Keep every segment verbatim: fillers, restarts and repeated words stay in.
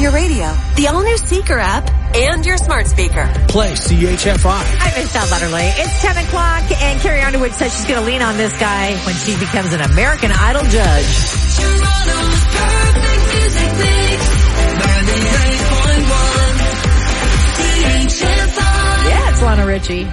your radio, the all-new Seeker app, and your smart speaker. Play C H F I. I'm Michelle Butterly. It's ten o'clock, and Carrie Underwood says she's going to lean on this guy when she becomes an American Idol judge. Toronto's perfect music mix. ninety-eight point one C H F I. Yeah, it's Lana Ritchie.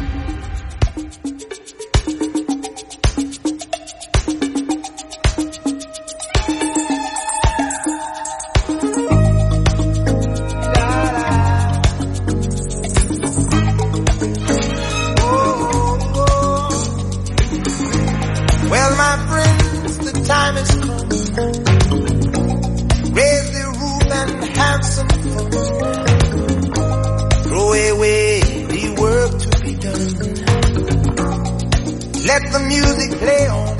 Let the music play on.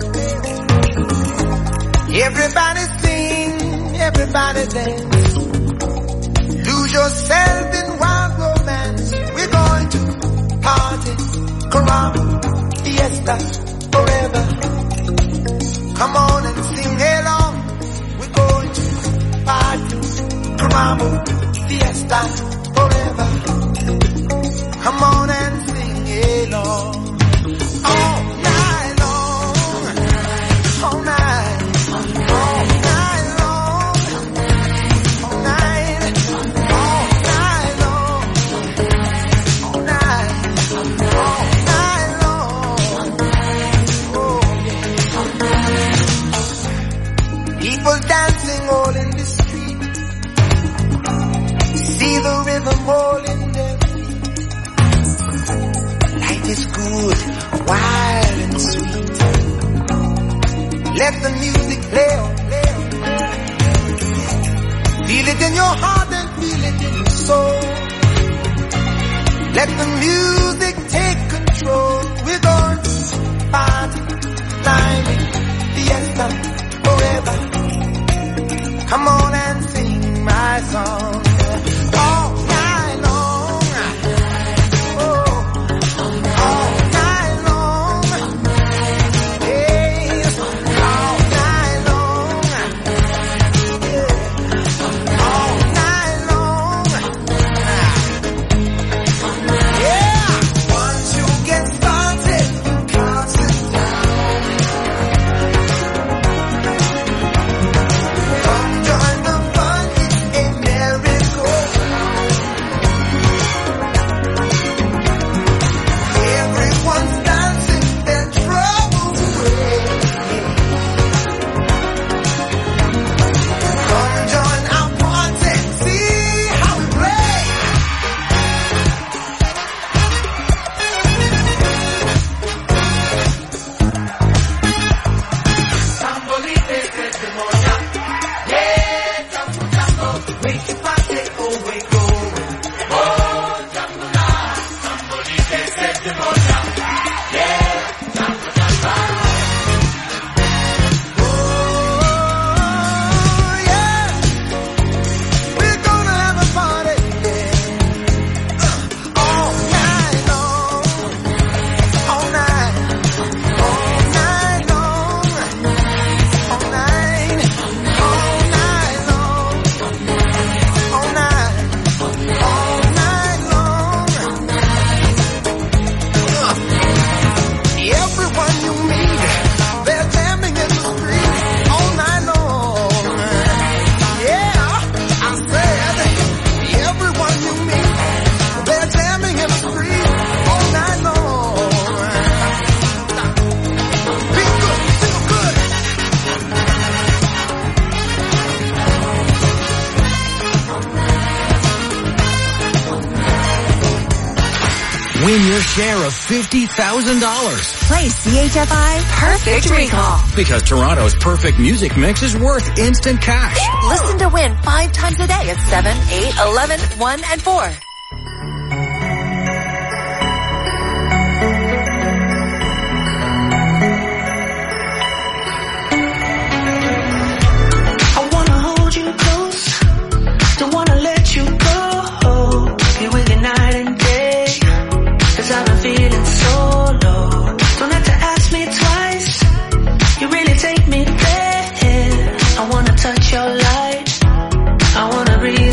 Everybody sing, everybody dance. Lose yourself in wild romance. We're going to party, caramba, fiesta, forever. Come on and sing along. We're going to party, caramba, fiesta, forever. Come on and sing along. All night long, all night, all night long, all night, all night long, all night, all night long. Oh yeah. People dancing all in the street, see the rhythm all in their feet. Life is good. Wild and sweet. Let the music play on. Feel it in your heart and feel it in your soul. Let the music take control. We're going to party, climbing, fiesta, forever. Come on and sing my song. All night long. Oh, all night long. Yes, all night long. Yeah, all night long. Yeah, once you get started, you can't sit down. Come join the fun, it's a merry-go-round. Everyone's dancing their troubles away. Come join our party, see how we play. Tambolite testimonia, yeah, tambo tambo, make your party away going. Oh, tambo na, tambolite testimonia, yeah, tambo tambo. Oh, yeah, we're gonna have a party, yeah. All night long, all night, all night long, all night, all night long, all night, all night long. Everyone you meet, they're jamming in the street all night long. Yeah, I said, everyone you meet, they're jamming in the street all night long. Be good, feel good. Win your share of fifty thousand dollars. Play C H F I Perfect Recall. Because Toronto's perfect music mix is worth instant cash. Listen to win five times a day at seven, eight, eleven, one, and four. I wanna hold you close, don't wanna let you go. Be with you night and day, 'cause I've been feeling so low. Don't have to ask me twice, you really take me there. I wanna touch your light, I wanna breathe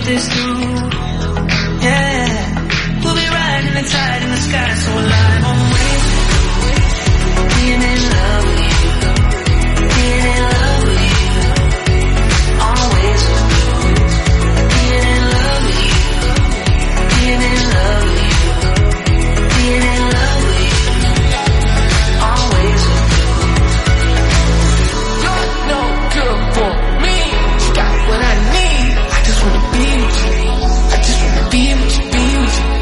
get this through. Yeah, we'll be riding the tide in the sky so alive. Always being in love with you, being in love with you. Always being in love with you, being in love with you, being in love with you. Always you're no good for me. You got what I need. I just wanna be with you. I just wanna be with you, be with you.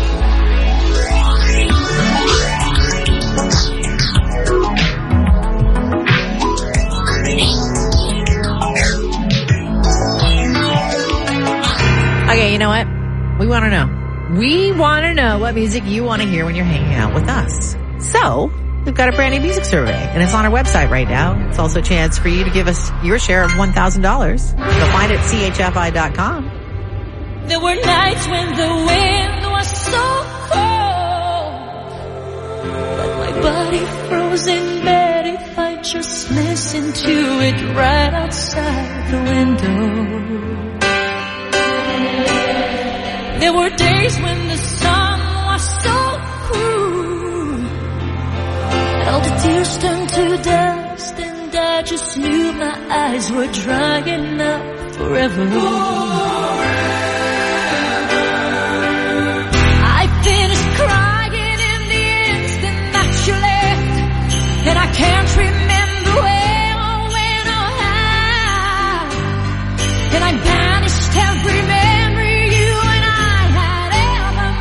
Okay, you know what? We want to know. We want to know what music you want to hear when you're hanging out with us. So, we've got a brand new music survey, and it's on our website right now. It's also a chance for you to give us your share of one thousand dollars. You'll find it at C H F I dot com. There were nights when the wind was so cold, but my body froze in bed if I just listened to it right outside the window. There were days when the sun was so cruel, all the tears turned to dust, and I just knew my eyes were drying up forever. I finished crying in the instant that you left, and I can't remember where or when or how, and I banished every memory you and I had ever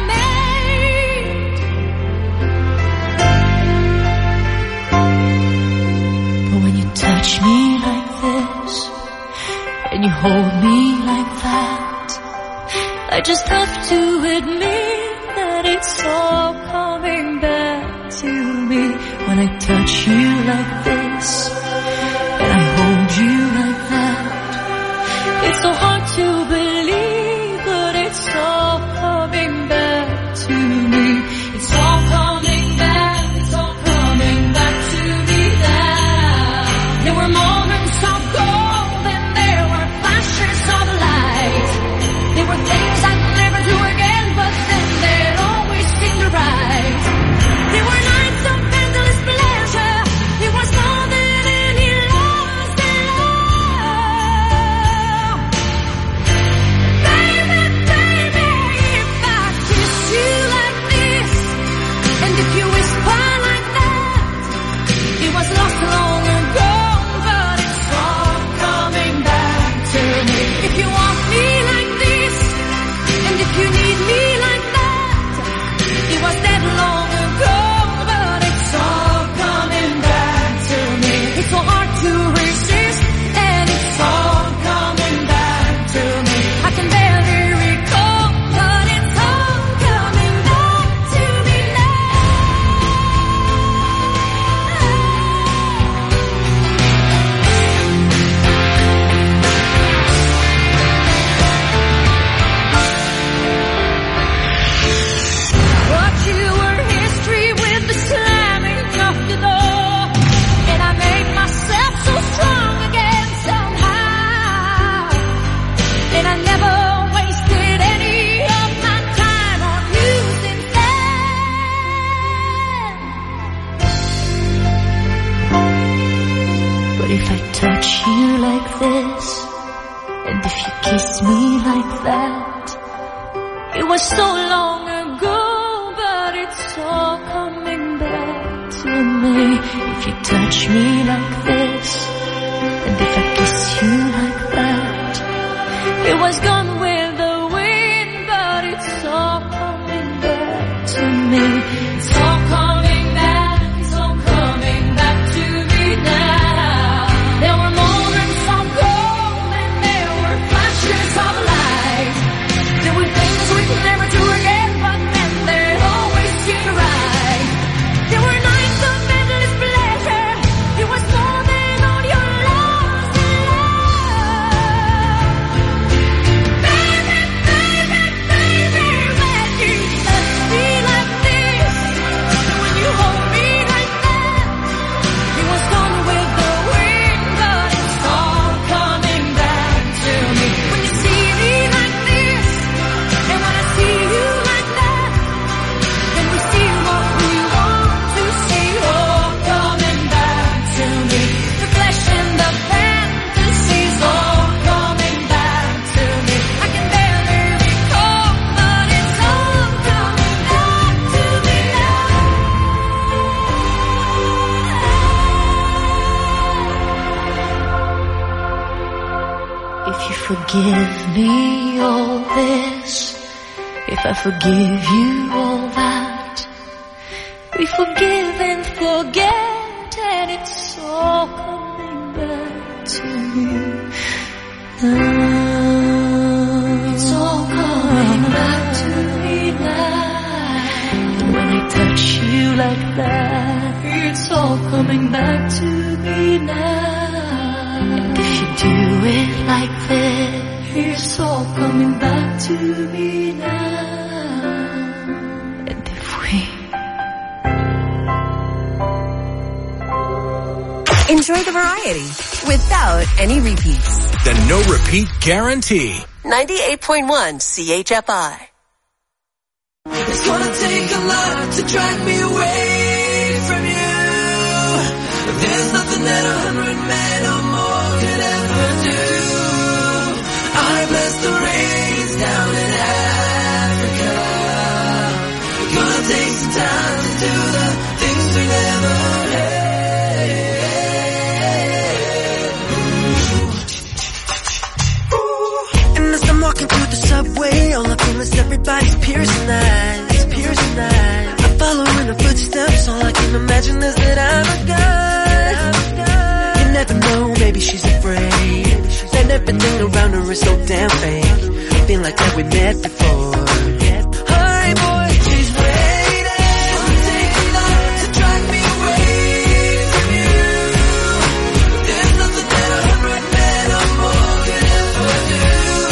made. But when you touch me like this, and you hold me like that, I just have to admit that it's all coming back to me. When I touch you like this, and I hold you like that, it's so hard to believe, but it's all coming back to me. It's all coming back, it's all coming back to me now. There were moments of gold and there were flashes of light. There were things I'd never do again, but then they'd always seem to right. There were nights of endless pleasure. It was more than any loss and love. Baby, baby, if I kiss you like this, and if you whisper like that, it was lost long ago, but it's all coming back to me. If you want me like this, and if you need me like that, it was dead long ago, but it's all coming back to me. It's so hard to resist, and it's all coming back to me. I can barely recall, but it's all coming back to me But you were history with the slamming of the door, and I made myself so strong again somehow. And I never wasted any of my time on you since then. But if I touch you like this, and if you kiss me like that, it was so long ago, but it's all coming back to me. If you touch me like this, and if I kiss you like that, it was gone with the wind, but it's all coming back to me. It's all coming back, it's all coming back to me now. There were moments of gold and there were flashes of light. There were things we could never do again, but then they'd always seem right. There were nights of endless pleasure. It was more than forgive me all this, if I forgive you all that, we forgive and forget, and it's all coming back to me now. It's all coming back to me now. And when I touch you like that, it's all coming back to me now. And if you do it like that, it's all coming back to me now. And if we enjoy the variety without any repeats. The no repeat guarantee. ninety-eight point one C H F I. It's gonna take a lot to drag me away from you, but there's nothing that a hundred men or more could ever do. I bless the rains down in Africa. We're gonna take some time to do the things we never had. I'm walking through the subway, all I feel is everybody's piercing eyes, piercing eyes. I follow in the footsteps, all I can imagine is that I'm a guy. You never know, maybe she's afraid, and everything around her is so damn fake. I feel like that we met before. Hi boy, she's waiting. Gonna take a lot to drag me away from you. There's nothing that a hundred men or more could ever do.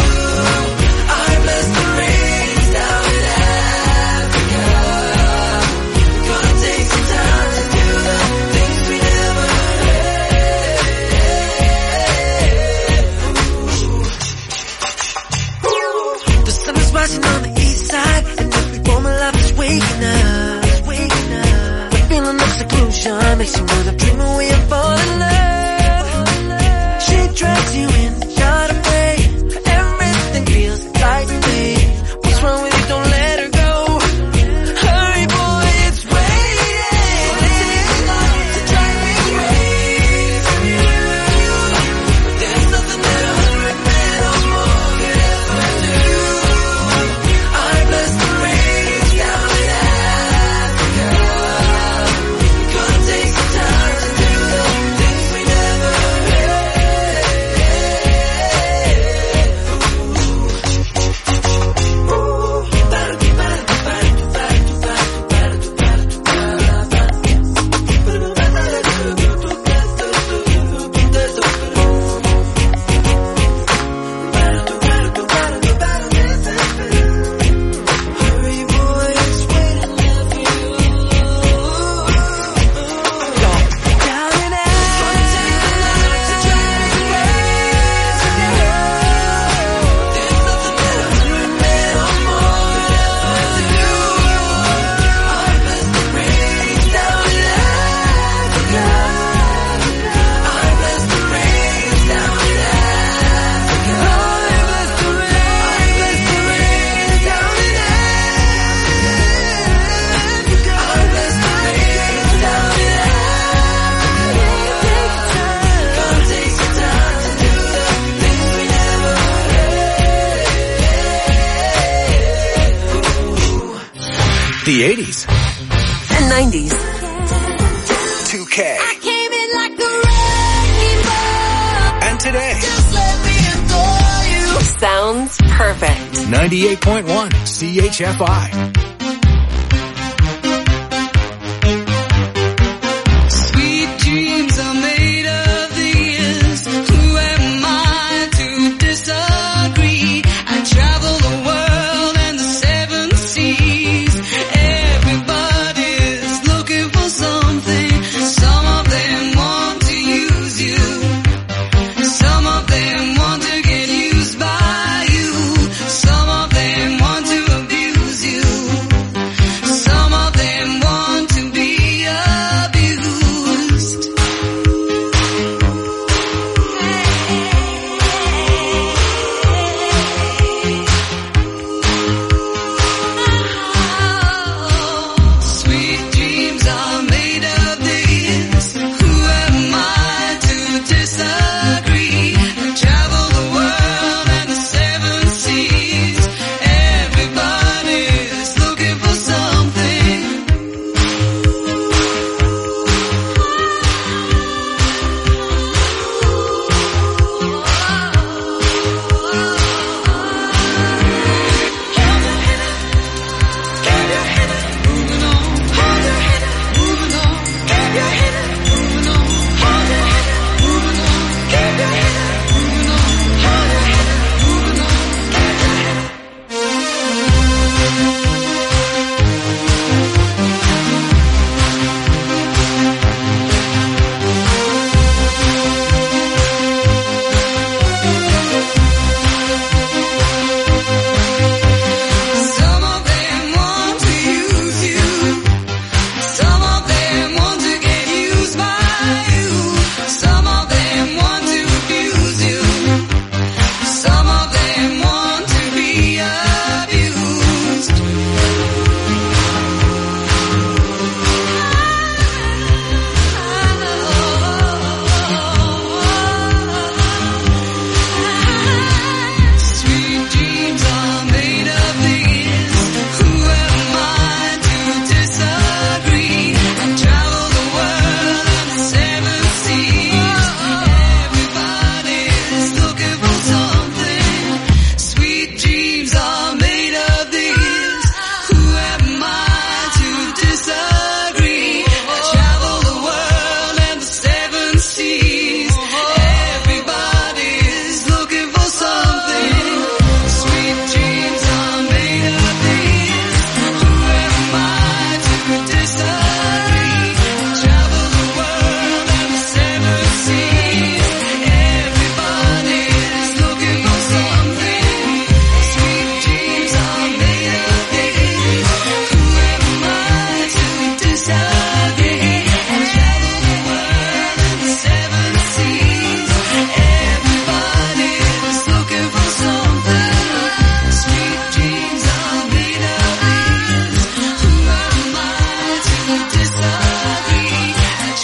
Rising on the east side, and every moment life is waking up, waking up. The feeling of seclusion makes you wanna dream away and fall in love. She drags you in, got away. Everything feels like me. What's wrong with you? Don't let her go. Hurry, boy, it's waiting. To drag me away from you. There's nothing that a hundred men or more could ever do. The eighties. And nineties. two K. I came in like a rainbow. And today. Just let me adore you. Sounds perfect. ninety-eight point one C H F I. Sweet dreams are made of these. Who am I to disagree? I travel the world and the seven seas. Everybody's looking for something. Some of them want to use you. Some of them want to get used by you. Some of them want to abuse you.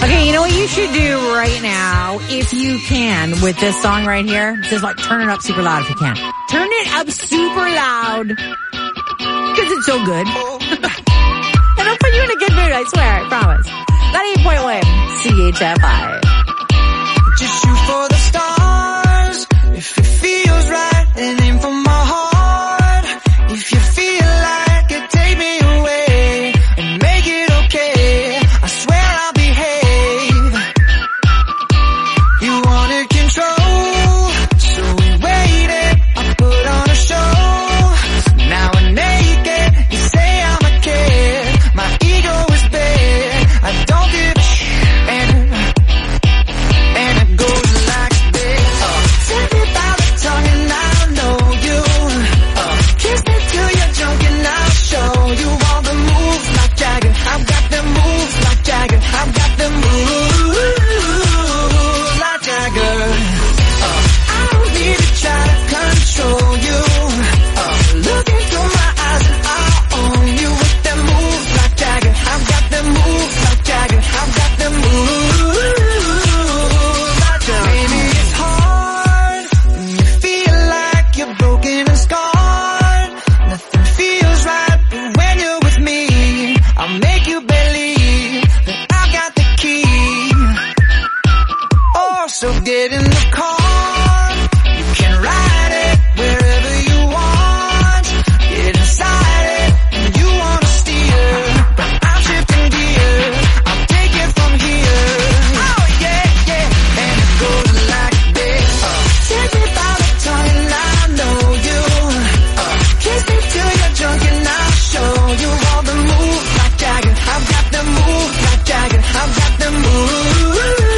Okay, you know what you should do right now, if you can, with this song right here? It says, like, turn it up super loud if you can. Turn it up super loud. Because it's so good. It'll put you in a good mood, I swear, I promise. ninety-eight point one C H F I. Just shoot for the stars. If it feels right, and aim for my heart. If you feel like it, take me away and make it okay. I swear I'll behave. You wanted control, so we waited. I put on a show. So now I'm naked. You say I'm a kid. My ego is big. I don't give a shit. And, and it goes like this. Uh, Take me by the tongue and I'll know you. Uh, kiss me till you're drunk and I'll show you all the moves like Jagger. I've got the moves like Jagger. I've got the moves like Jagger. Uh, I don't need to try to control you. Uh, look into my eyes and I'll own you with them moves like Jagger. I've got the moves like Jagger. I've got the moves like Jagger. Maybe it's hard when you feel like you're broken and scarred. Nothing feels right, but when you're with me, I'll make you believe that I've got the key. Oh, so get in the car. You can ride it wherever you want. Get inside it and you wanna steer, but I'm shifting gears. I'll take it from here. Oh yeah, yeah. And it goes like this. Uh, take me by the tongue and I know you. Uh, kiss me till you're drunk and I'll show you all the moves like Jagger. I've got the moves like Jagger. I've got the moves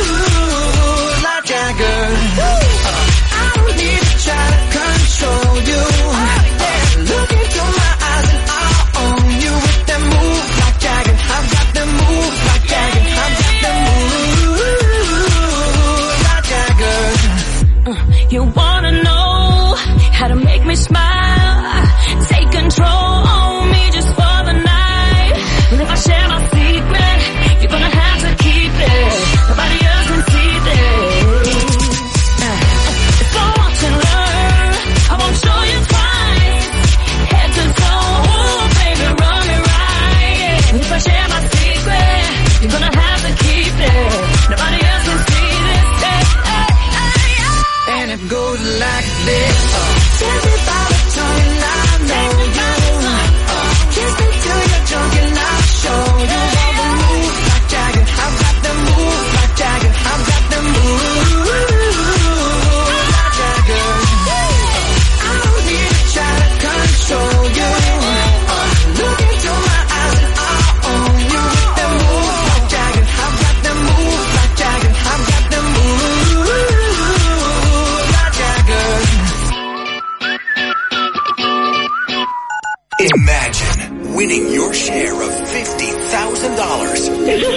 like Jagger. Uh, I don't need to try to control you. Yeah, look into my eyes and I'll own you with them moves like Jagger. I've got the moves like Jagger. I've got the moves like Jagger. You wanna know how to make me smile? Take control on me just for the night. But if I share my secret, you're gonna have to keep it. Nobody else can see this. So watch and learn. I won't show you twice. Head to toe, ooh, baby, run it right. But if I share my secret, you're gonna have to keep it. Nobody else can see this. Hey, hey, hey, hey. And it goes like this. Uh, take me by the tongue and I know you. Uh, kiss me till you're drunk and I'll show you all the moves like Jagger. I've got the moves like Jagger. I've got the moves like Jagger. Uh, I don't need to try to control you. Uh, look into my eyes and I'll own you with the moves like Jagger. I've got the moves like Jagger. I've got the moves like Jagger. Imagine winning your share of fifty thousand dollars.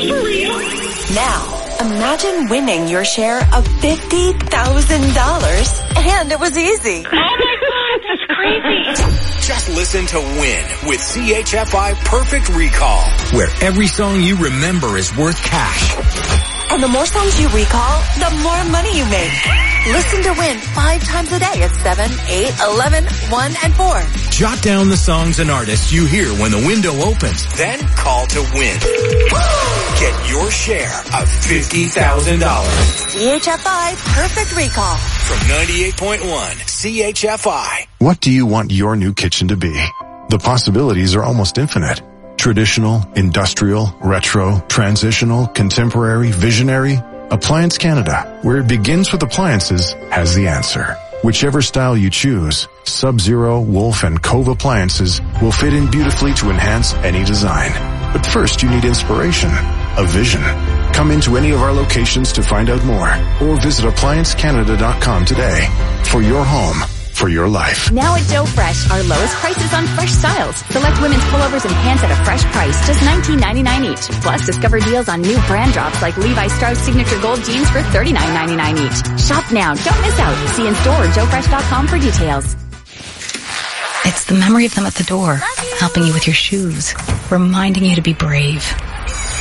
Now, imagine winning your share of fifty thousand dollars. And it was easy. Oh my God, that's crazy. Just listen to Win with C H F I Perfect Recall, where every song you remember is worth cash. And the more songs you recall, the more money you make. Listen to Win five times a day at seven, eight, eleven, one, and four. Jot down the songs and artists you hear when the window opens. Then call to win. Get your share of fifty thousand dollars. C H F I Perfect Recall. From ninety-eight point one C H F I. What do you want your new kitchen to be? The possibilities are almost infinite. Traditional, industrial, retro, transitional, contemporary, visionary. Appliance Canada, where it begins with appliances, has the answer. Whichever style you choose, Sub-Zero, Wolf, and Cove appliances will fit in beautifully to enhance any design. But first you need inspiration, a vision. Come into any of our locations to find out more, or visit appliance canada dot com today for your home, for your life. Now at Joe Fresh, our lowest prices on fresh styles. Select women's pullovers and pants at a fresh price, just nineteen ninety-nine each. Plus, discover deals on new brand drops like Levi Strauss Signature Gold jeans for thirty-nine ninety-nine each. Shop now, don't miss out. See in store or joe fresh dot com for details. It's the memory of them at the door, helping you with your shoes, reminding you to be brave,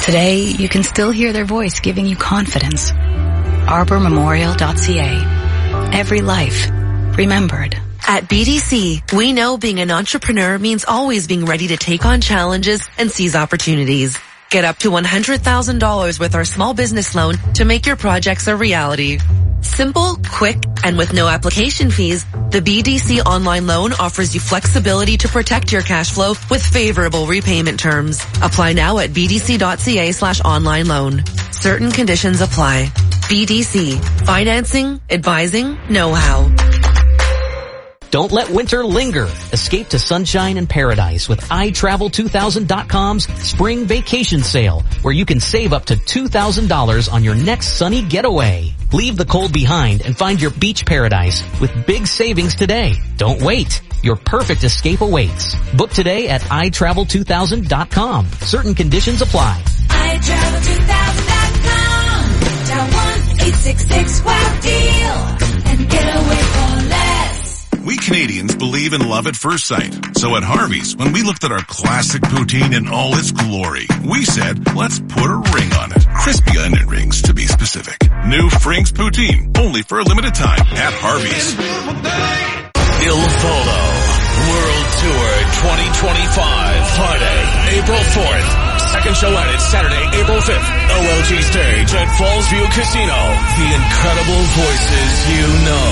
Today, you can still hear their voice giving you confidence. arbor memorial dot c a. Every life remembered. At B D C, we know being an entrepreneur means always being ready to take on challenges and seize opportunities. Get up to one hundred thousand dollars with our small business loan to make your projects a reality. Simple, quick, and with no application fees, the B D C online loan offers you flexibility to protect your cash flow with favorable repayment terms. Apply now at b d c dot c a slash online loan. Certain conditions apply. B D C. Financing, advising, know-how. Don't let winter linger. Escape to sunshine and paradise with i travel two thousand dot com's spring vacation sale, where you can save up to two thousand dollars on your next sunny getaway. Leave the cold behind and find your beach paradise with big savings today. Don't wait. Your perfect escape awaits. Book today at i travel two thousand dot com. Certain conditions apply. i travel two thousand dot com. Dial one eight six six wow deal and get away for less. We Canadians believe in love at first sight. So at Harvey's, when we looked at our classic poutine in all its glory, we said, let's put a ring on it. Crispy onion rings, to be specific. New Frings Poutine, only for a limited time at Harvey's. Il Volo World Tour twenty twenty-five, Friday, April fourth. Second show added Saturday, April fifth. O L G stage at Fallsview Casino. The incredible voices you know.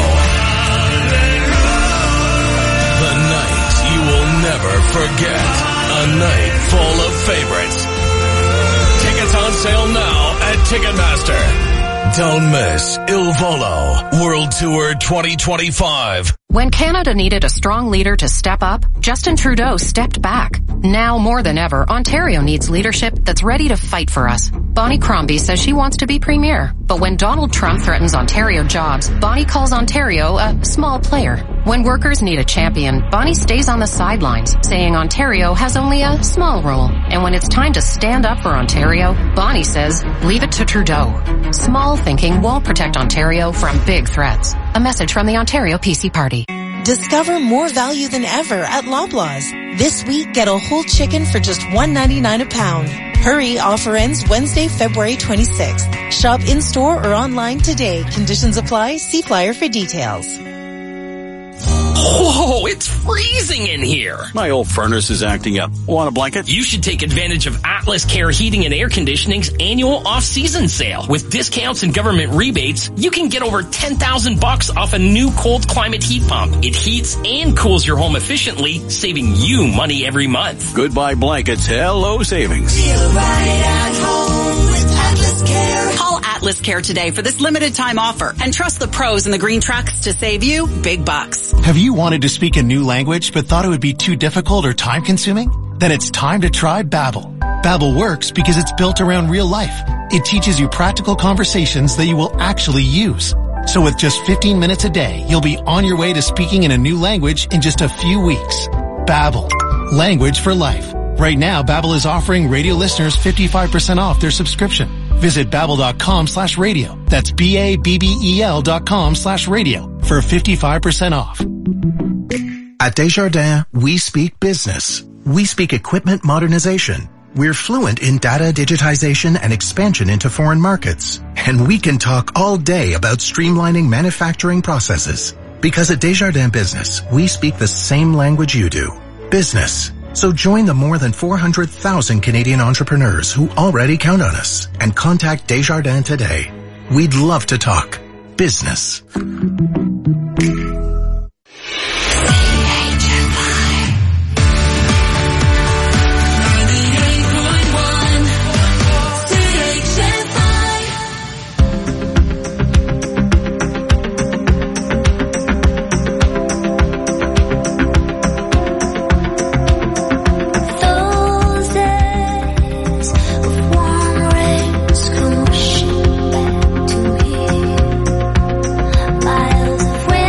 The night you will never forget. A night full of favorites. Tickets on sale now at Ticketmaster. Don't miss Il Volo World Tour twenty twenty-five. When Canada needed a strong leader to step up, Justin Trudeau stepped back. Now more than ever, Ontario needs leadership that's ready to fight for us. Bonnie Crombie says she wants to be premier. But when Donald Trump threatens Ontario jobs, Bonnie calls Ontario a small player. When workers need a champion, Bonnie stays on the sidelines, saying Ontario has only a small role. And when it's time to stand up for Ontario, Bonnie says, leave it to Trudeau. Small thinking won't protect Ontario from big threats. A message from the Ontario P C Party. Discover more value than ever at Loblaws. This week, get a whole chicken for just one ninety-nine a pound. Hurry, offer ends Wednesday, February twenty-sixth. Shop in-store or online today. Conditions apply. See flyer for details. Whoa, it's freezing in here. My old furnace is acting up. Want a blanket? You should take advantage of Atlas Care Heating and Air Conditioning's annual off-season sale. With discounts and government rebates, you can get over ten thousand bucks off a new cold climate heat pump. It heats and cools your home efficiently, saving you money every month. Goodbye blankets. Hello savings. Feel right at home with Atlas Care. Call Atlas Care today for this limited time offer and trust the pros in the green trucks to save you big bucks. Have you wanted to speak a new language but thought it would be too difficult or time consuming? Then it's time to try Babbel. Babbel works because it's built around real life. It teaches you practical conversations that you will actually use. So with just fifteen minutes a day, you'll be on your way to speaking in a new language in just a few weeks. Babbel. Language for life. Right now, Babbel is offering radio listeners fifty-five percent off their subscription. Visit babbel.com slash radio. That's B-A-B-B-E-L dot com slash radio for fifty-five percent off. At Desjardins, we speak business. We speak equipment modernization. We're fluent in data digitization and expansion into foreign markets. And we can talk all day about streamlining manufacturing processes. Because at Desjardins Business, we speak the same language you do. Business. So join the more than four hundred thousand Canadian entrepreneurs who already count on us and contact Desjardins today. We'd love to talk business. Miles of rain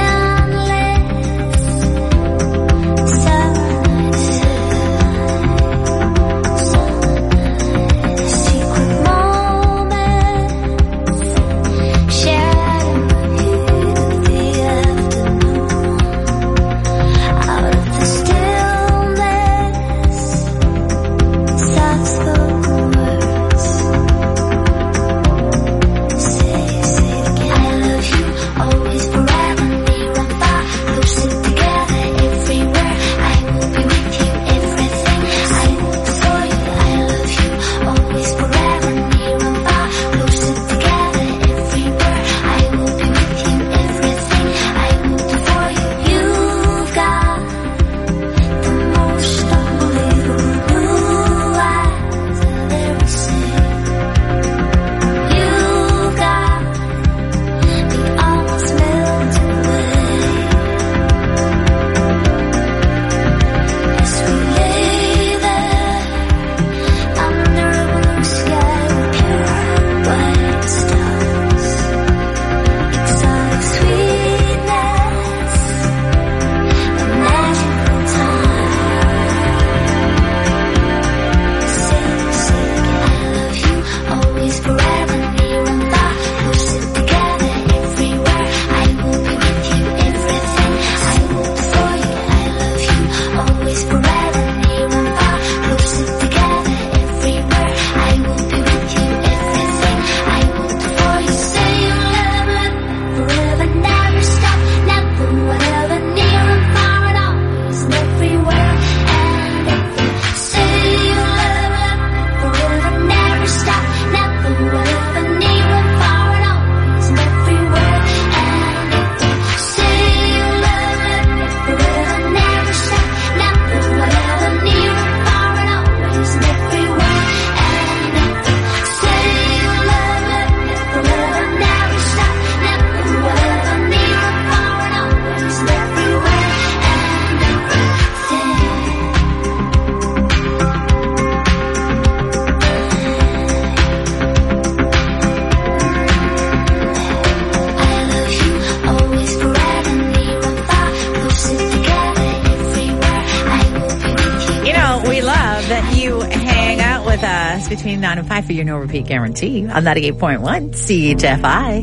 We love that you hang out with us between nine and five for your no repeat guarantee on ninety-eight point one C H F I.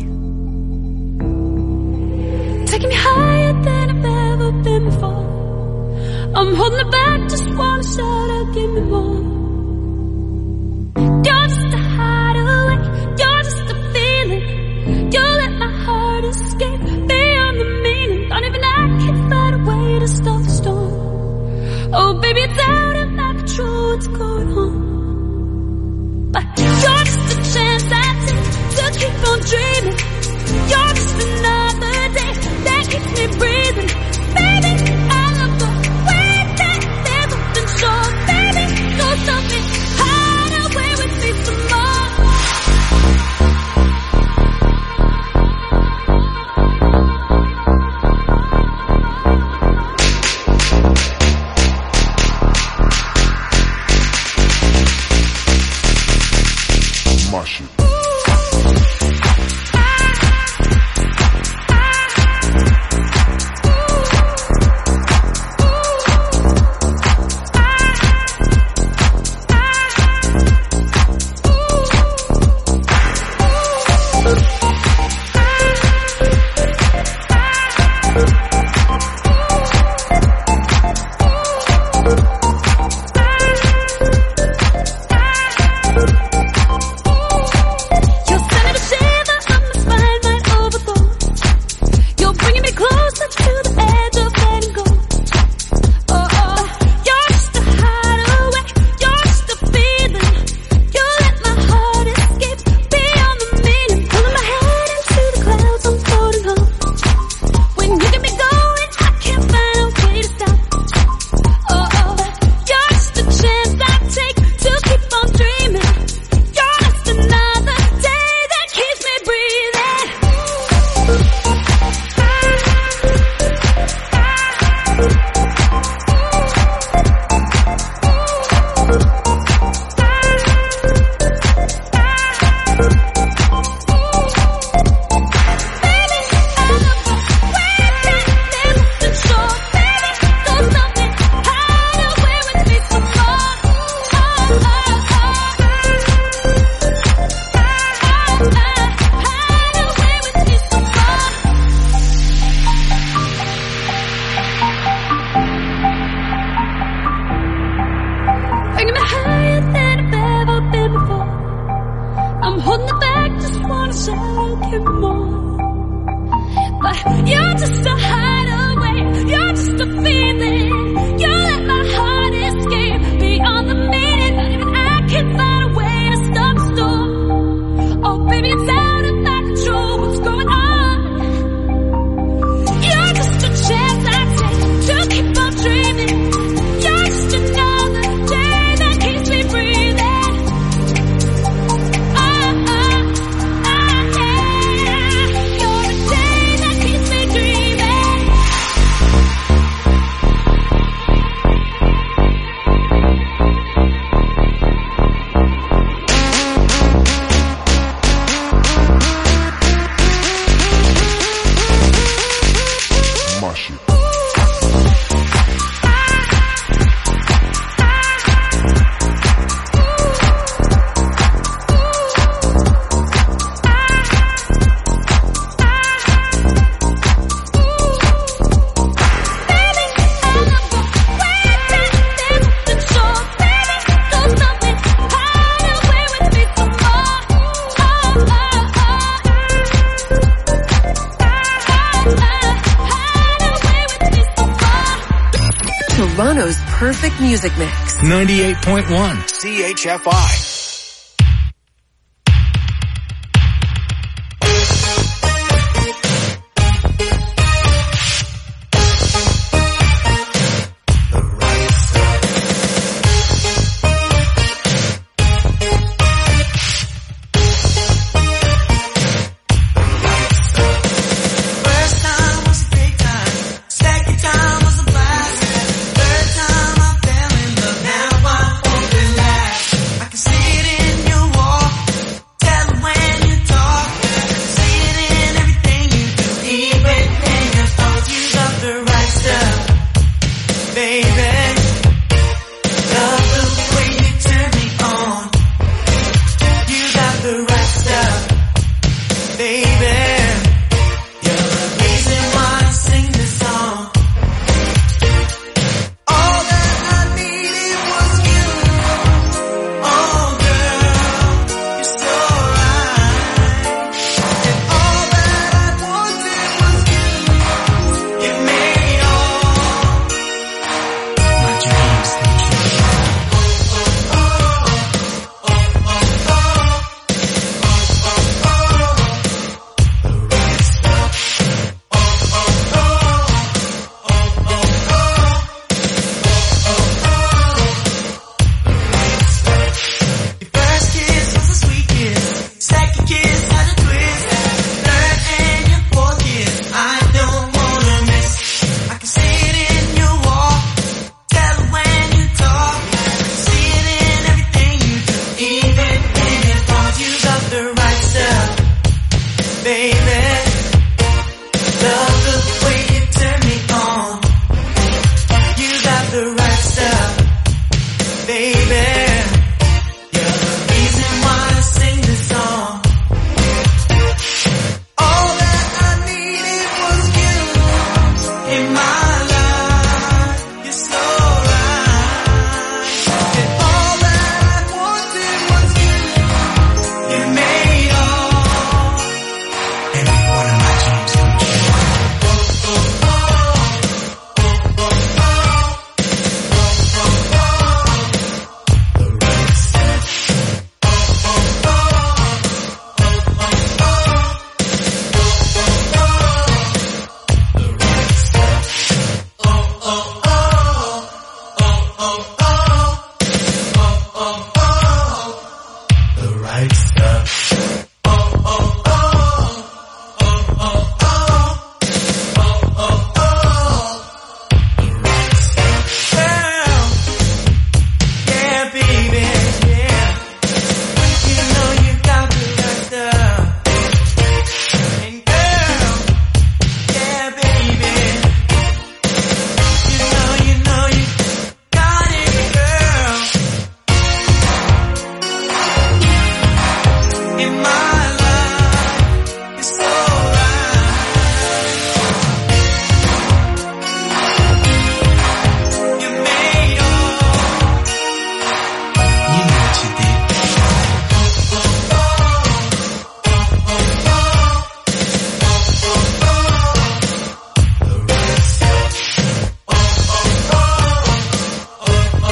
Taking me higher than I've ever been before. I'm holding it back, just wanna shout out, give me more. You're just a hideaway, you're just a feeling. You let my heart escape beyond the meaning. Don't even I can find a way to stop the storm. Oh baby, it's out of my control, what's going on? But you're just a chance I take to keep on dreaming. You're just another day that keeps me breathing. Baby, I love the way that there's nothing sure. Baby, go something, hide away with me some more. Marshall. Toronto's perfect music mix. ninety-eight point one C H F I. See oh, oh, oh, oh, oh, the right stuff. Oh, oh, oh, oh, oh, oh, oh, oh, oh, the right stuff. Girl, yeah, baby, yeah, you know you got the right stuff. And girl, yeah, baby, you know, you know you got it, girl. In my life, it's alright. You made all. You know what you did. Oh, oh, oh, oh, oh, oh, oh, oh, the right stuff. Oh, oh, oh, oh, oh,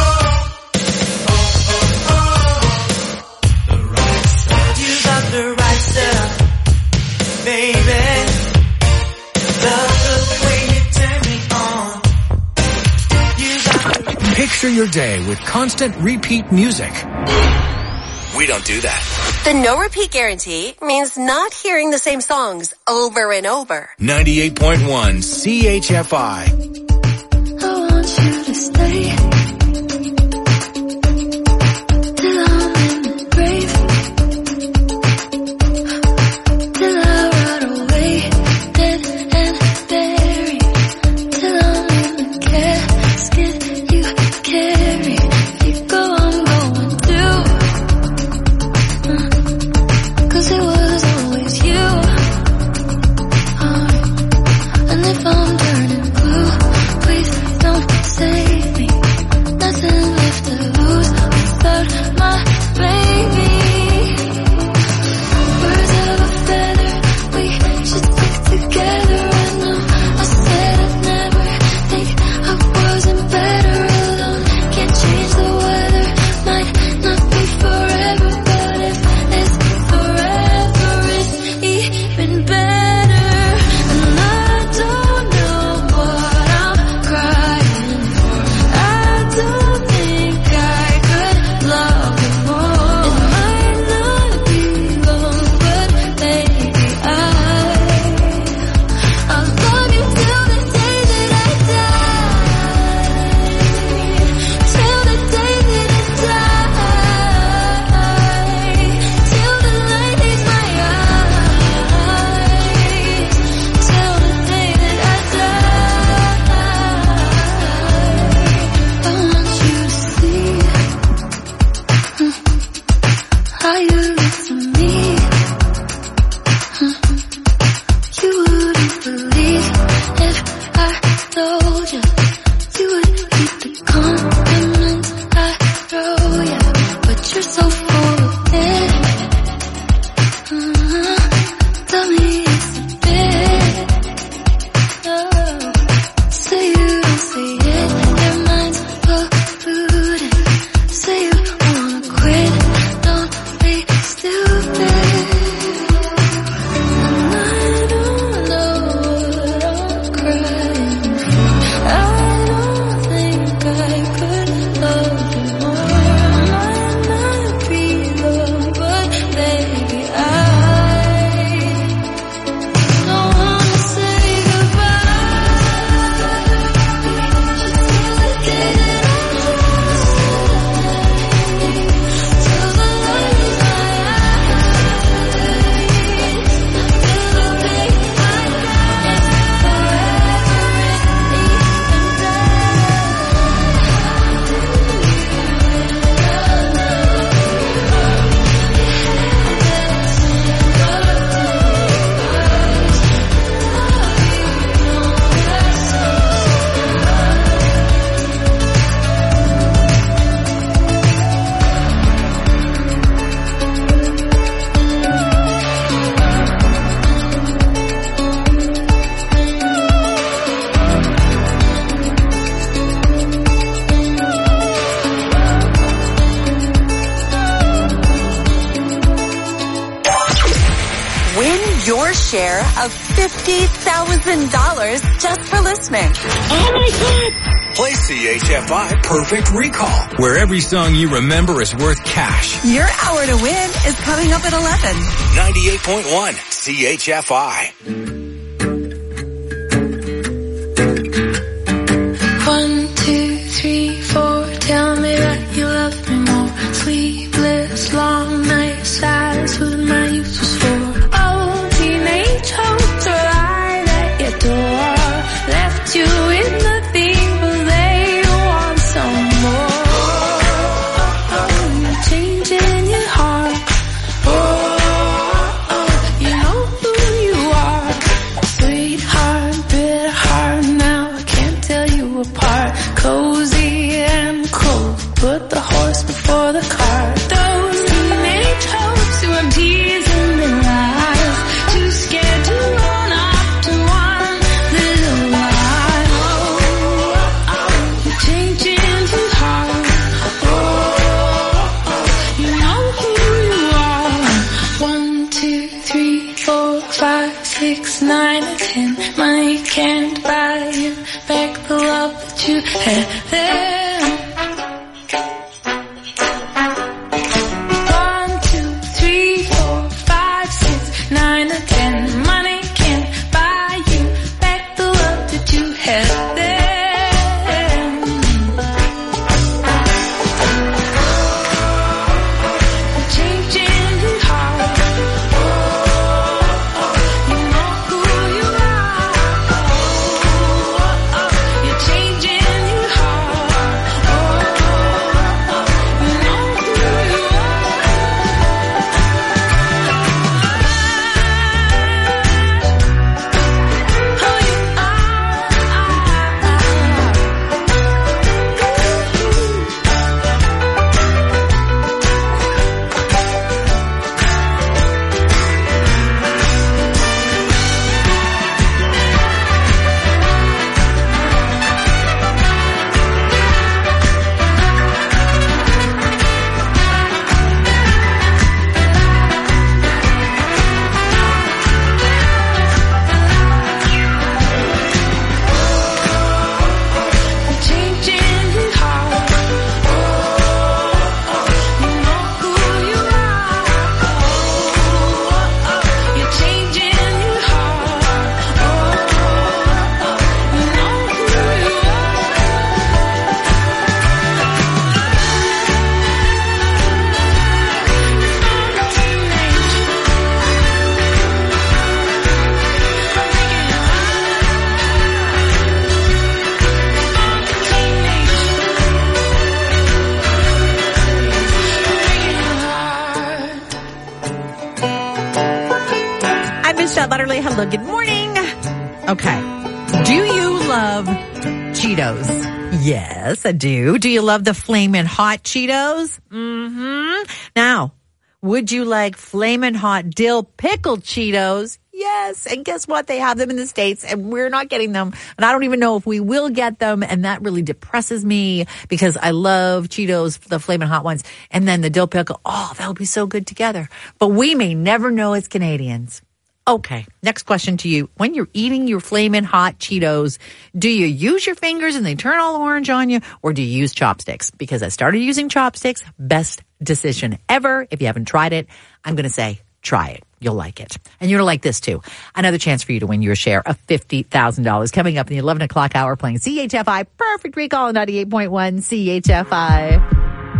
oh, oh, the right stuff. You got the right stuff, baby. Love the way you turn me on. You got the Picture your day with constant repeat music. We don't do that. The no repeat guarantee means not hearing the same songs over and over. ninety-eight point one C H F I. I want you to stay till I'm in the grave, till I rot away, dead and buried, till I'm in the casket you carry. If you go, I'm going too, uh, 'cause it was always you. Uh, and if I'm turning blue, please don't save me. Nothing left to lose without my baby. Birds of a feather, we should stick together. I know I said I'd never think I wasn't better alone. Can't change the weather, might not be forever, but if it's forever, it's even better. And I don't know what I'm crying for. I don't think I could love you more. It might not be long, but baby, I I'll love you till the day that I die. Till the day that I die. Till the light leaves my eyes. Till the day that I die. I want you to see mm, how you look to me. Mm, You wouldn't believe if I told you. You would keep the compliments I throw you, but you're so full of it. Uh, Tell me it's a bit. Oh, say you don't see it, your mind's polluted. Say you wanna quit, don't be stupid. And I don't know what I'm crying for. I don't think I could love you more. Might not be long, but baby, I don't wanna say goodbye. Till the day that I die, till the light leaves my eyes, till the day I die, forever your share of fifty thousand dollars just for listening. Oh my God! Play C H F I Perfect Recall, where every song you remember is worth cash. Your hour to win is coming up at eleven. ninety-eight point one C H F I. One, two, three, four. Tell me that you love me more. Sleepless, long nights, eyes with my youth was for. Oh, teenage hopes are right at your door. Left you with nothing, but they want some more. Oh, oh, you're changing your heart. Oh, oh, you know who you are. Sweetheart, bitter heart, now I can't tell you apart. Cozy and cold, put the horse before the cart. Those teenage hopes who are teasing their eyes, too scared to run up to one little lie. Oh, oh, you're changing too hard. Oh, oh, you know who you are. One, two, three, four, five, six, nine, and ten. Money can't buy you back the love that you had then. One, two, three, four, five, six, nine, or ten. Money can't buy you back the love that you had then. You're changing your heart. Oh, oh, you know who you are. Oh, oh, you're changing your heart. Oh, oh, you know who you I missed out utterly. Hello, good morning. Okay. Do you love Cheetos? Yes, I do. Do you love the Flamin' Hot Cheetos? Mm-hmm. Now, would you like Flamin' Hot Dill Pickled Cheetos? Yes. And guess what? They have them in the States and we're not getting them. And I don't even know if we will get them. And that really depresses me because I love Cheetos, the Flamin' Hot ones. And then the dill pickle. Oh, that would be so good together. But we may never know as Canadians. Okay. Next question to you. When you're eating your Flamin' Hot Cheetos, do you use your fingers and they turn all orange on you, or do you use chopsticks? Because I started using chopsticks. Best decision ever. If you haven't tried it, I'm going to say try it. You'll like it. And you're going to like this too. Another chance for you to win your share of fifty thousand dollars coming up in the eleven o'clock hour playing C H F I Perfect Recall on ninety-eight point one C H F I.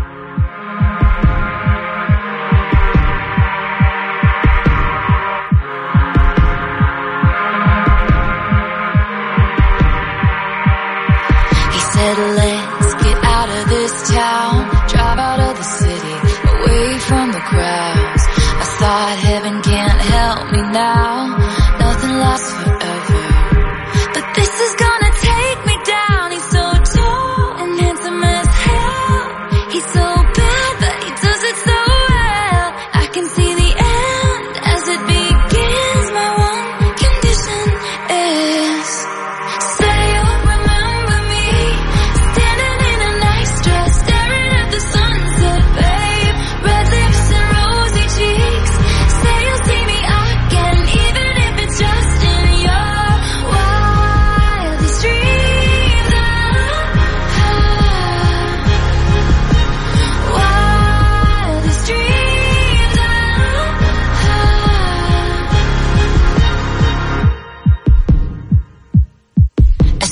Said let's get out of this town, drive out of the city, away from the crowds. I thought heaven can't help me now, nothing lasts forever, but this is gonna take me down. He's so tall and handsome as hell,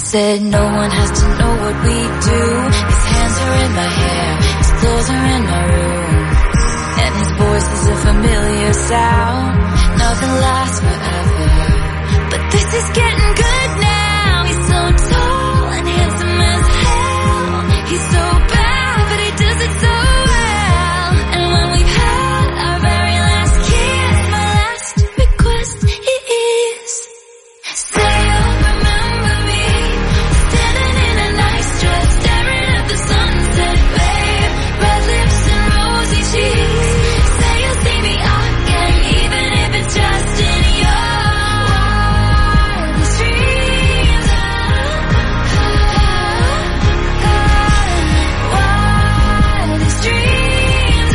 said no one has to know what we do. His hands are in my hair, his clothes are in my room, and his voice is a familiar sound. Nothing lasts forever, but this is getting good now. He's so tall and handsome as hell. He's so bad, but he does it so well. And when we've had our very last kiss, my last request is, say you'll remember me, standing in a nice dress, staring at the sunset, babe. Red lips and rosy cheeks. Say you'll see me again, even if it's just in your wildest dreams. Wildest dreams.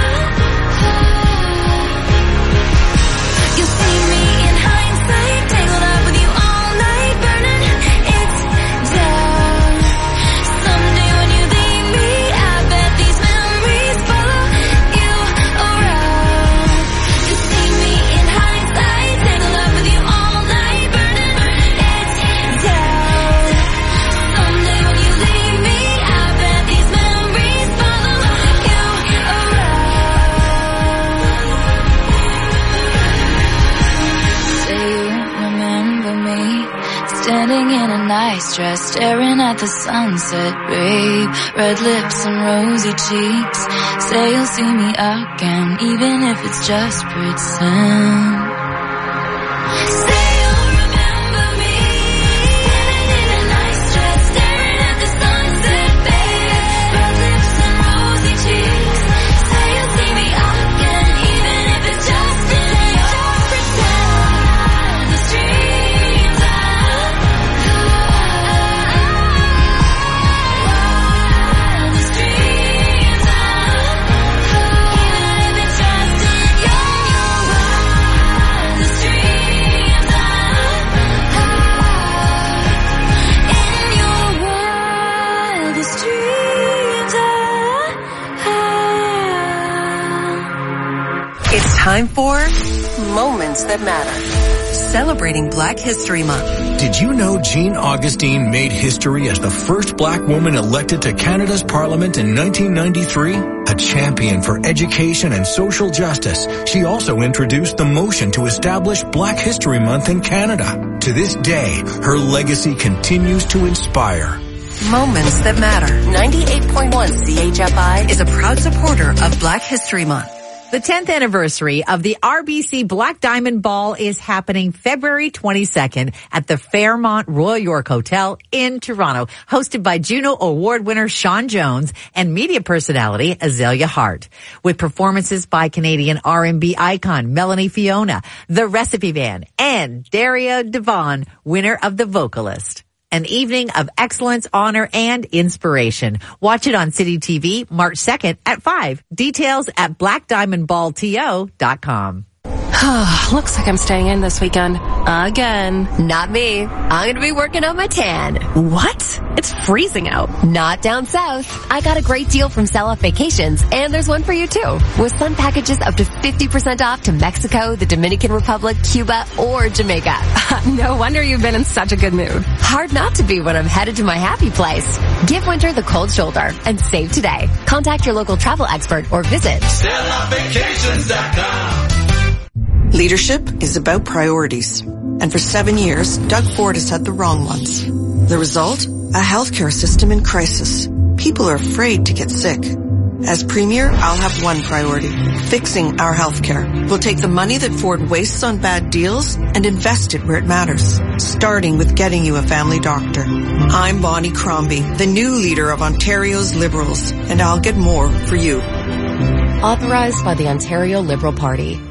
You'll see me in hindsight, tangled up with you all night, burning it down. Someday when you leave me, I bet these memories follow you around. You'll see me in hindsight, tangled up with you all night, burning it down. Someday when you leave me, I bet these memories follow you around. Say you remember me, standing in a nice dress, staring at the sunset, babe. Red lips and rosy cheeks. Say you'll see me again, even if it's just pretend. Say you'll remember me, standing in a nice dress, staring at the sunset, babe. Red lips and rosy cheeks. Say you'll see me again, even if it's just in your pretend. The dreams I wildest dreams I even if it's just in your wildest dreams I in your wildest dreams It's time for Moments That Matter. Celebrating Black History Month. Did you know Jean Augustine made history as the first black woman elected to Canada's Parliament in nineteen ninety-three? A champion for education and social justice, she also introduced the motion to establish Black History Month in Canada. To this day, her legacy continues to inspire. Moments That Matter. ninety-eight point one C H F I is a proud supporter of Black History Month. The tenth anniversary of the R B C Black Diamond Ball is happening February twenty-second at the Fairmont Royal York Hotel in Toronto, hosted by Juno Award winner Sean Jones and media personality Azalea Hart, with performances by Canadian R and B icon Melanie Fiona, The Recipe Band, and Daria Devon, winner of The Vocalist. An evening of excellence, honor, and inspiration. Watch it on City T V March second at five. Details at black diamond ball t o dot com. Looks like I'm staying in this weekend. Again. Not me. I'm going to be working on my tan. What? It's freezing out. Not down south. I got a great deal from Sell Off Vacations, and there's one for you too. With sun packages up to fifty percent off to Mexico, the Dominican Republic, Cuba, or Jamaica. No wonder you've been in such a good mood. Hard not to be when I'm headed to my happy place. Give winter the cold shoulder and save today. Contact your local travel expert or visit sell off vacations dot com. Leadership is about priorities. And for seven years, Doug Ford has had the wrong ones. The result? A healthcare system in crisis. People are afraid to get sick. As Premier, I'll have one priority, fixing our healthcare. We'll take the money that Ford wastes on bad deals and invest it where it matters, starting with getting you a family doctor. I'm Bonnie Crombie, the new leader of Ontario's Liberals, and I'll get more for you. Authorized by the Ontario Liberal Party.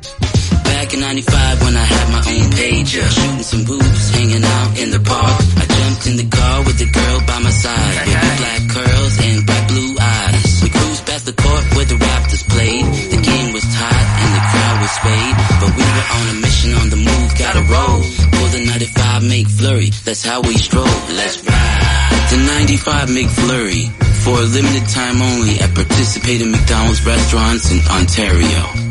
Back in ninety-five when I had my own pager, shooting some boobs, hanging out in the park. I jumped in the car with the girl by my side, with the black curls and bright blue eyes. We cruised past the court where the Raptors played. The game was tight and the crowd was swayed, but we were on a mission, on the move, gotta roll. For the ninety-five McFlurry, that's how we stroll. Let's ride. The ninety-five McFlurry, for a limited time only at participating McDonald's restaurants in Ontario.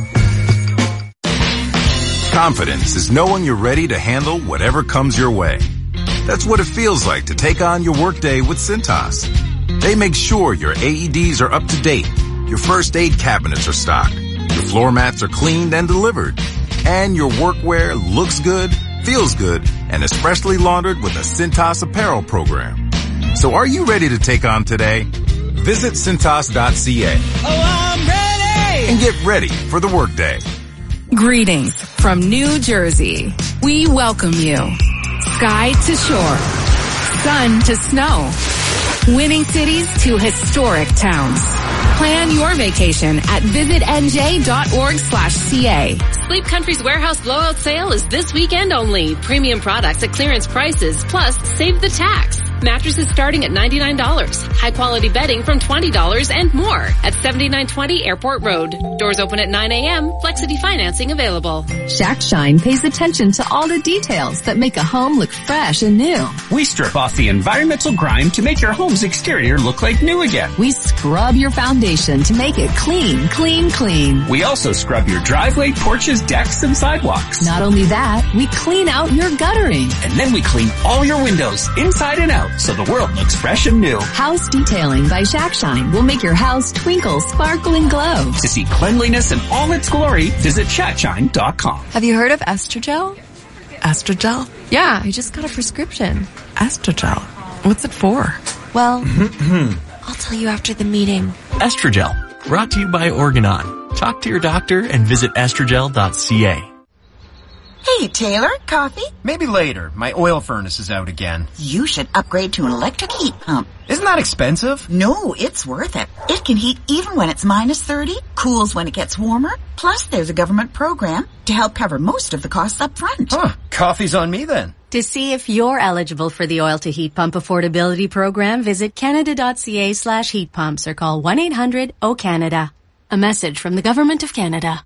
Confidence is knowing you're ready to handle whatever comes your way. That's what it feels like to take on your workday with Cintas. They make sure your A E Ds are up to date, your first aid cabinets are stocked, your floor mats are cleaned and delivered, and your workwear looks good, feels good, and is freshly laundered with a Cintas apparel program. So are you ready to take on today? Visit Cintas dot C A. Oh, I'm ready! And get ready for the workday. Greetings from New Jersey. We welcome you. Sky to shore, sun to snow, winning cities to historic towns. Plan your vacation at visit N J dot org slash C A. Sleep Country's warehouse blowout sale is this weekend only. Premium products at clearance prices, plus save the tax. Mattresses starting at ninety-nine dollars. High quality bedding from twenty dollars and more at seventy-nine twenty Airport Road. Doors open at nine a.m. Flexity financing available. Shack Shine pays attention to all the details that make a home look fresh and new. We strip off the environmental grime to make your home's exterior look like new again. We scrub your foundation to make it clean, clean, clean. We also scrub your driveway, porches, decks, and sidewalks. Not only that, we clean out your guttering. And then we clean all your windows inside and out, so the world looks fresh and new. House Detailing by Shack Shine will make your house twinkle, sparkle, and glow. To see cleanliness in all its glory, visit shack shine dot com. Have you heard of Estrogel? Estrogel? Yeah, I just got a prescription. Estrogel? What's it for? Well, I'll tell you after the meeting. Estrogel, brought to you by Organon. Talk to your doctor and visit estrogel dot C A. Hey, Taylor, coffee? Maybe later. My oil furnace is out again. You should upgrade to an electric heat pump. Isn't that expensive? No, it's worth it. It can heat even when it's minus thirty, cools when it gets warmer. Plus, there's a government program to help cover most of the costs up front. Huh, coffee's on me then. To see if you're eligible for the Oil to Heat Pump Affordability Program, visit canada dot C A slash heat pumps or call one eight hundred O Canada. A message from the Government of Canada.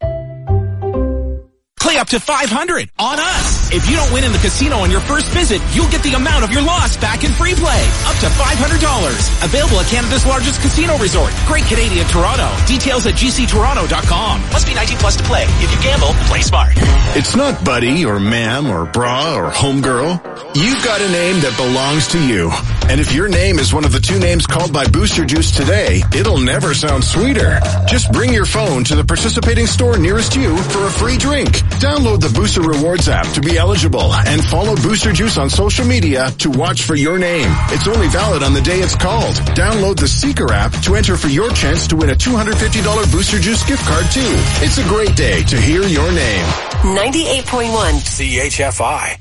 Play up to five hundred on us. If you don't win in the casino on your first visit, you'll get the amount of your loss back in free play. Up to five hundred dollars. Available at Canada's largest casino resort, Great Canadian Toronto. Details at G C Toronto dot com. Must be nineteen plus to play. If you gamble, play smart. It's not buddy or ma'am or bra or homegirl. You've got a name that belongs to you. And if your name is one of the two names called by Booster Juice today, it'll never sound sweeter. Just bring your phone to the participating store nearest you for a free drink. Download the Booster Rewards app to be eligible and follow Booster Juice on social media to watch for your name. It's only valid on the day it's called. Download the Seeker app to enter for your chance to win a two hundred fifty dollars Booster Juice gift card too. It's a great day to hear your name. ninety-eight point one C H F I.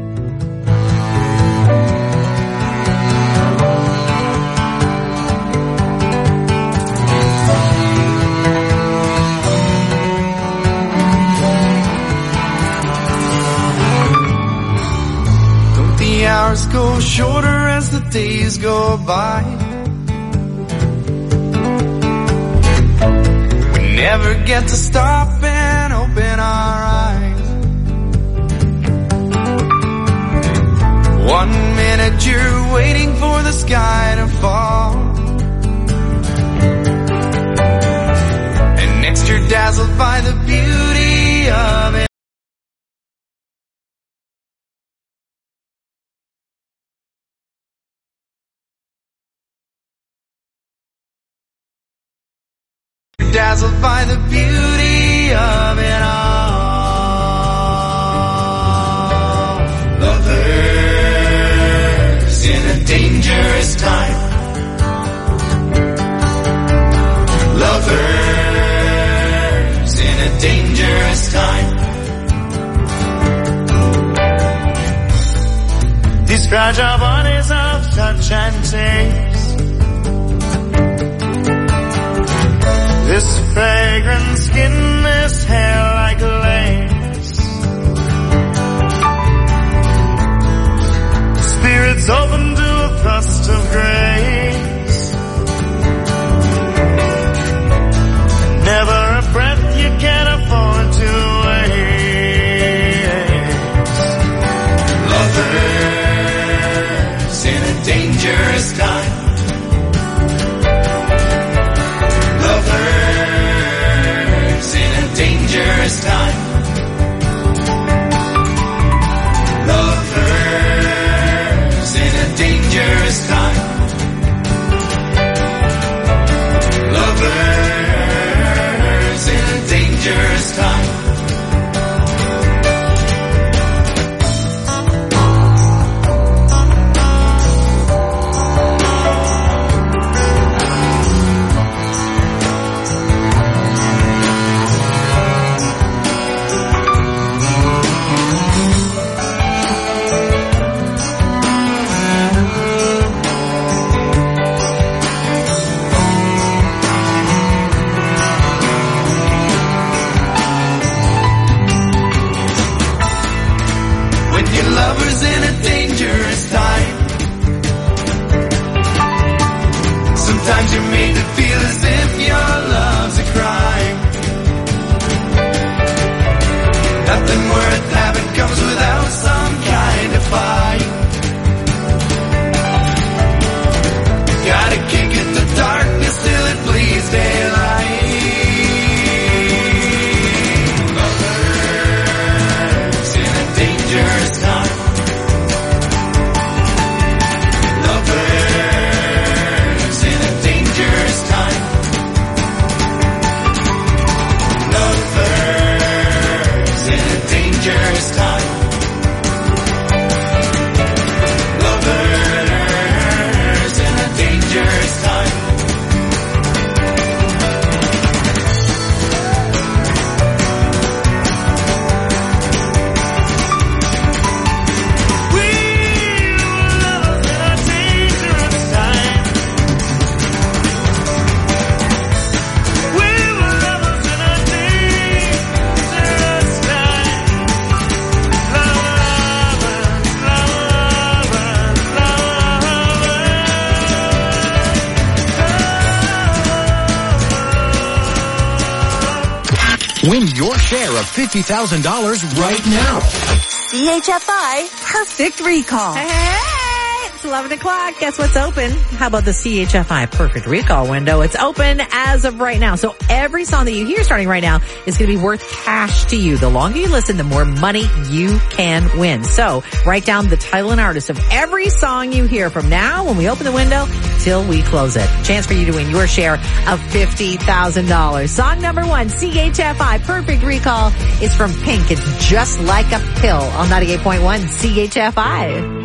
The hours go shorter as the days go by. We never get to stop and open our eyes. One minute you're waiting for the sky to fall, and next you're dazzled by the beauty of it. Dazzled by the beauty of it all. Lovers in a dangerous time. Lovers in a dangerous time. These fragile bodies of touch and taste. This fragrant skin, this hair like lace. Spirits open to a thrust of grace. Never a breath you can afford to waste. Lovers in a dangerous time. feel as if your love's a crime. Nothing worth having comes without some kind of fight. Gotta kick at the darkness till it bleeds daylight. Lovers in a dangerous time. Lovers in a dangerous time. Lovers in a dangerous time. Lovers in a dangerous time. We were lovers in a dangerous time. We were lovers in a dangerous time. Lovers, lovers, lovers. Win your share of fifty thousand dollars right now. C H F I Perfect Recall. Hey, hey, it's eleven o'clock. Guess what's open? How about the C H F I Perfect Recall window? It's open as of right now. So every song that you hear starting right now is going to be worth cash to you. The longer you listen, the more money you can win. So write down the title and artist of every song you hear from now when we open the window till we close it. Chance for you to win your share of fifty thousand dollars. Song number one, C H F I Perfect Recall, is from Pink. It's Just Like a Pill on ninety-eight point one C H F I.